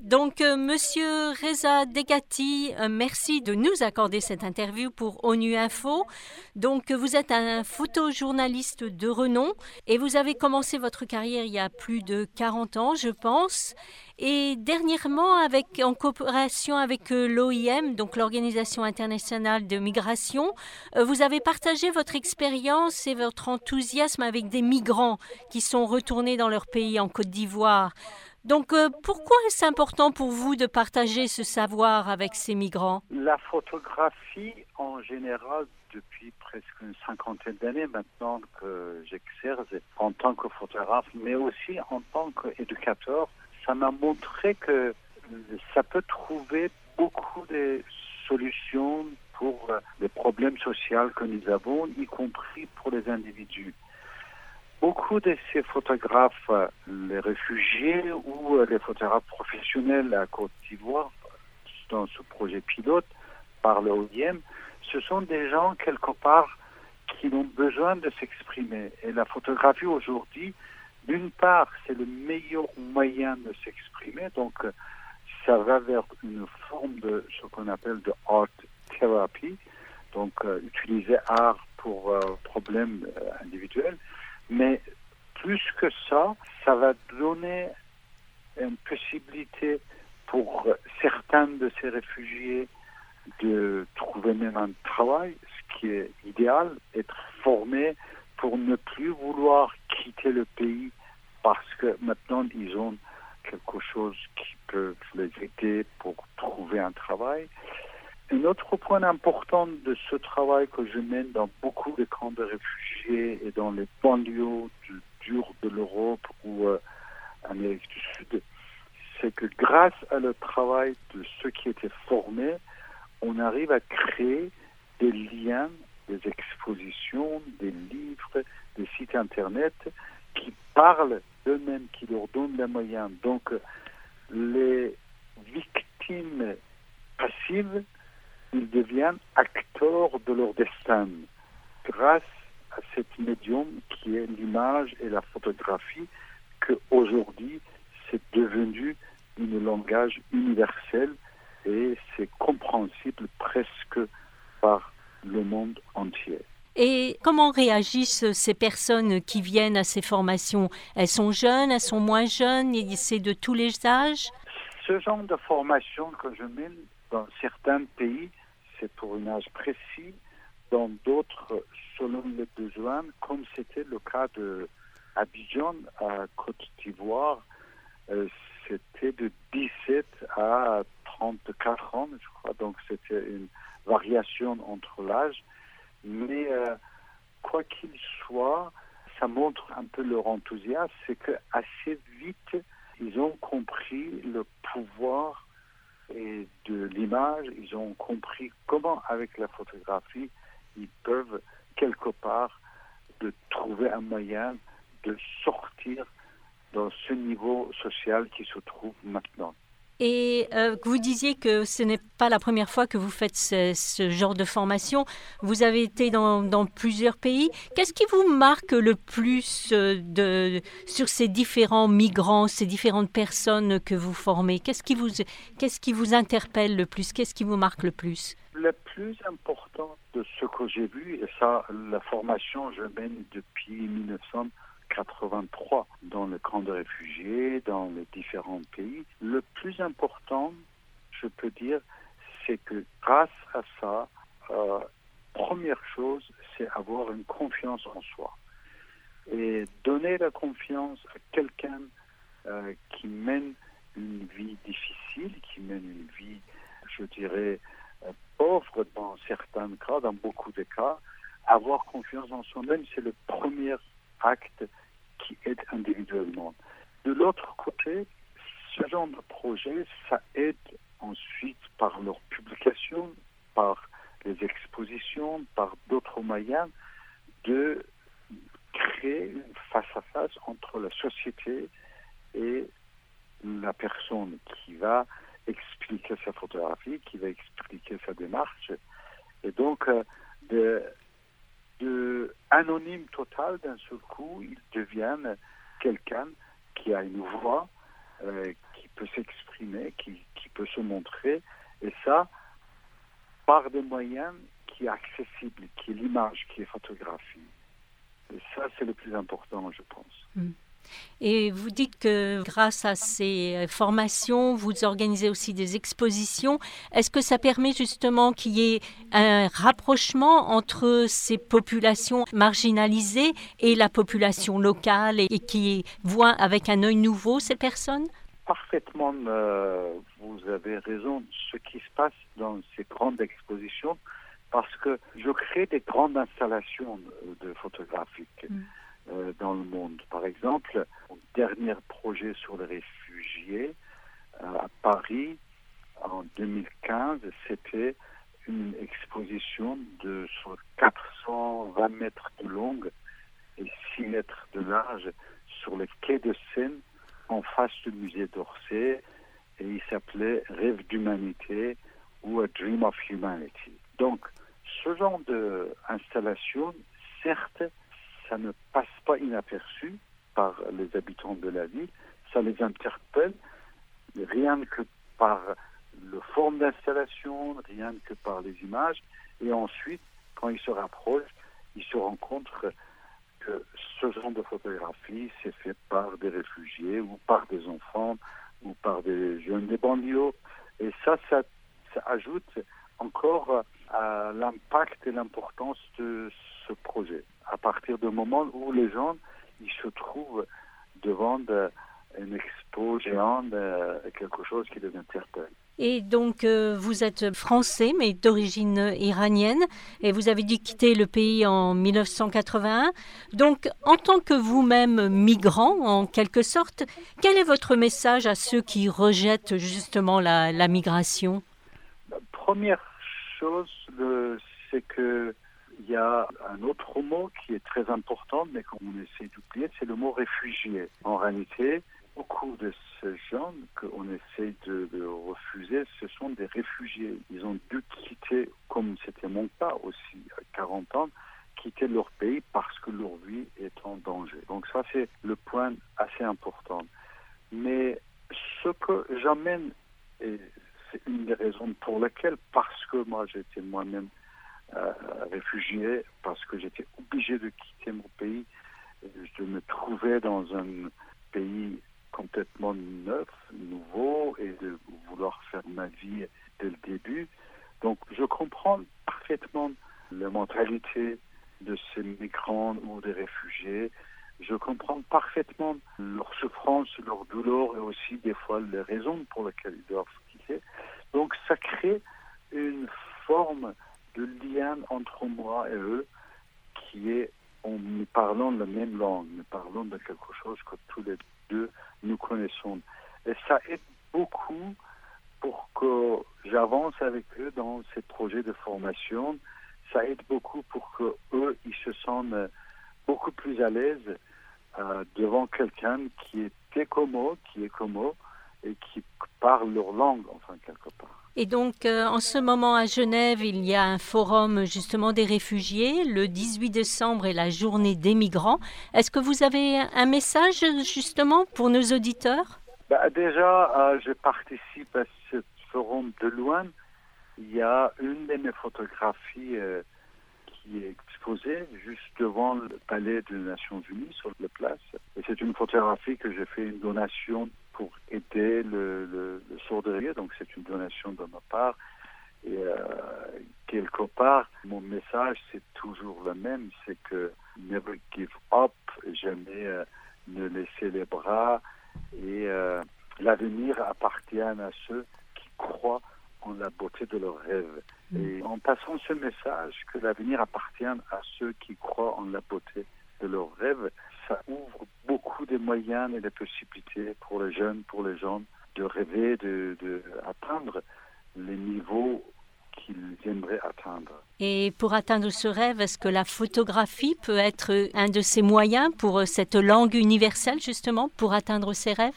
Donc, Monsieur Reza Degati, merci de nous accorder cette interview pour ONU Info. Donc, vous êtes un photojournaliste de renom et vous avez commencé votre carrière il y a plus de 40 ans, je pense. Et dernièrement, en coopération avec l'OIM, donc l'Organisation internationale de migration, vous avez partagé votre expérience et votre enthousiasme avec des migrants qui sont retournés dans leur pays en Côte d'Ivoire. Donc, pourquoi est-ce important pour vous de partager ce savoir avec ces migrants? La photographie, en général, depuis presque une cinquantaine d'années maintenant que j'exerce en tant que photographe, mais aussi en tant qu'éducateur, ça m'a montré que ça peut trouver beaucoup de solutions pour les problèmes sociaux que nous avons, y compris pour les individus. Beaucoup de ces photographes, les réfugiés ou les photographes professionnels à Côte d'Ivoire, dans ce projet pilote par le OIM, ce sont des gens quelque part qui ont besoin de s'exprimer. Et la photographie aujourd'hui, d'une part, c'est le meilleur moyen de s'exprimer, donc ça va vers une forme de ce qu'on appelle de art therapy, donc utiliser art pour problèmes individuels. Mais plus que ça, ça va donner une possibilité pour certains de ces réfugiés de trouver même un travail, ce qui est idéal, être formés pour ne plus vouloir quitter le pays parce que maintenant ils ont quelque chose qui peut les aider pour trouver un travail. Un autre point important de ce travail que je mène dans beaucoup de camps de réfugiés et dans les banlieues dures de l'Europe ou Amérique du Sud, c'est que grâce à le travail de ceux qui étaient formés, on arrive à créer des liens, des expositions, des livres, des sites Internet qui parlent d'eux-mêmes, qui leur donnent les moyens. Donc, les victimes passives, ils deviennent acteurs de leur destin grâce à cet médium qui est l'image et la photographie qu'aujourd'hui c'est devenu un langage universel et c'est compréhensible presque par le monde entier. Et comment réagissent ces personnes qui viennent à ces formations? Elles sont jeunes, elles sont moins jeunes, et c'est de tous les âges? Ce genre de formation que je mène dans certains pays, c'est pour un âge précis, dans d'autres, selon les besoins, comme c'était le cas de Abidjan à Côte d'Ivoire, c'était de 17 à 34 ans, je crois, donc c'était une variation entre l'âge. Mais quoi qu'il soit, ça montre un peu leur enthousiasme, c'est qu'assez vite, ils ont compris le pouvoir et de l'image, ils ont compris comment, avec la photographie, ils peuvent quelque part de trouver un moyen de sortir dans ce niveau social qui se trouve maintenant. Et vous disiez que ce n'est pas la première fois que vous faites ce genre de formation. Vous avez été dans plusieurs pays. Qu'est-ce qui vous marque le plus sur ces différents migrants, ces différentes personnes que vous formez? Qu'est-ce qui vous interpelle le plus? Qu'est-ce qui vous marque le plus? Le plus important de ce que j'ai vu, et ça, la formation, je mène depuis 1983 dans le camp de réfugiés, dans les différents pays. Le plus important, je peux dire, c'est que grâce à ça, première chose, c'est avoir une confiance en soi. Et donner la confiance à quelqu'un qui mène une vie difficile, qui mène une vie, je dirais, pauvre dans certains cas, dans beaucoup de cas, avoir confiance en soi-même, c'est le premier acte qui aide individuellement. De l'autre côté, ce genre de projet, ça aide ensuite par leur publication, par les expositions, par d'autres moyens, de créer une face-à-face entre la société et la personne qui va expliquer sa photographie, qui va expliquer sa démarche. Et donc, de anonyme total, d'un seul coup, ils deviennent quelqu'un qui a une voix, qui peut s'exprimer s'exprimer, qui peut se montrer, et ça, par des moyens qui est accessible, qui est l'image, qui est photographie. Et ça, c'est le plus important, je pense. Et vous dites que grâce à ces formations, vous organisez aussi des expositions. Est-ce que ça permet justement qu'il y ait un rapprochement entre ces populations marginalisées et la population locale et qui voit avec un œil nouveau ces personnes? Parfaitement, vous avez raison. Ce qui se passe dans ces grandes expositions, parce que je crée des grandes installations de photographiques dans le monde. Par exemple, mon dernier projet sur les réfugiés à Paris en 2015, c'était une exposition sur 420 mètres de longue et 6 mètres de large sur les quais de Seine en face du musée d'Orsay, et il s'appelait Rêve d'humanité ou A Dream of Humanity. Donc, ce genre d'installation, certes, ça ne passe pas inaperçu par les habitants de la ville, ça les interpelle, rien que par le forme d'installation, rien que par les images, et ensuite, quand ils se rapprochent, ils se rencontrent que ce genre de photographie, c'est fait par des réfugiés ou par des enfants ou par des jeunes des banlieues. Et ça ajoute encore à l'impact et l'importance de ce projet. À partir du moment où les gens ils se trouvent devant une expo géante, quelque chose qui les interpelle. Et donc, vous êtes français, mais d'origine iranienne, et vous avez dû quitter le pays en 1981. Donc, en tant que vous-même migrant, en quelque sorte, quel est votre message à ceux qui rejettent justement la migration? La première chose, c'est qu'il y a un autre mot qui est très important, mais qu'on essaie d'oublier, c'est le mot réfugié. En réalité, beaucoup de ces gens qu'on essaie de refuser, ce sont des réfugiés. Ils ont dû quitter, comme c'était mon cas aussi, à 40 ans, quitter leur pays parce que leur vie est en danger. Donc ça, c'est le point assez important. Mais ce que j'amène, et c'est une des raisons pour lesquelles, parce que moi j'étais moi-même réfugié, parce que j'étais obligé de quitter mon pays, je me trouvais dans un pays complètement neuf, nouveau, et de vouloir faire ma vie dès le début. Donc je comprends parfaitement la mentalité de ces migrants ou des réfugiés. Je comprends parfaitement leur souffrance, leur douleur et aussi des fois les raisons pour lesquelles ils doivent quitter. Donc ça crée une forme de lien entre moi et eux qui est, en nous parlant la même langue, nous parlons de quelque chose que tous les deux nous connaissons. Et ça aide beaucoup pour que j'avance avec eux dans ces projets de formation. Ça aide beaucoup pour que eux ils se sentent beaucoup plus à l'aise devant quelqu'un qui est comme eux et qui parle leur langue, enfin, quelque part. Et donc, en ce moment à Genève, il y a un forum justement des réfugiés. Le 18 décembre est la journée des migrants. Est-ce que vous avez un message justement pour nos auditeurs? Déjà, je participe à ce forum de loin. Il y a une de mes photographies qui est exposée juste devant le palais des Nations Unies sur la place. Et c'est une photographie que j'ai fait une donation pour aider le sourd-oreiller, donc c'est une donation de ma part. Et quelque part, mon message, c'est toujours le même, c'est que never give up, jamais ne laisser les bras, et l'avenir appartient à ceux qui croient en la beauté de leurs rêves. Et en passant ce message que l'avenir appartient à ceux qui croient en la beauté de leurs rêves, ça ouvre beaucoup de moyens et de possibilités pour les jeunes, pour les gens, de rêver, d'atteindre les niveaux qu'ils aimeraient atteindre. Et pour atteindre ce rêve, est-ce que la photographie peut être un de ces moyens pour cette langue universelle, justement, pour atteindre ces rêves?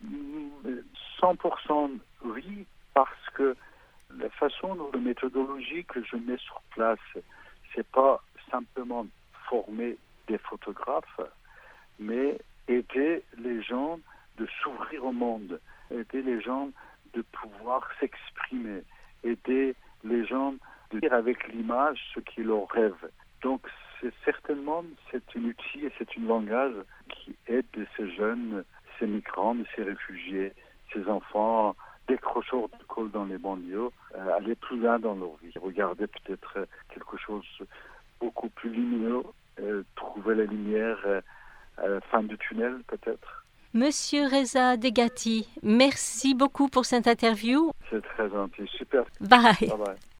100% oui, parce que la façon ou la méthodologie que je mets sur place, c'est pas simplement former des photographes, mais aider les gens de s'ouvrir au monde, aider les gens de pouvoir s'exprimer, aider les gens de dire avec l'image ce qu'ils leur rêvent. Donc c'est un outil et c'est un langage qui aide ces jeunes, ces migrants, ces réfugiés, ces enfants décrocheurs de colle dans les banlieues, à aller plus loin dans leur vie. Regarder peut-être quelque chose beaucoup plus lumineux, trouver la lumière à la fin du tunnel peut-être. Monsieur Reza Degati, merci beaucoup pour cette interview. C'est très gentil, super. Bye. Bye bye.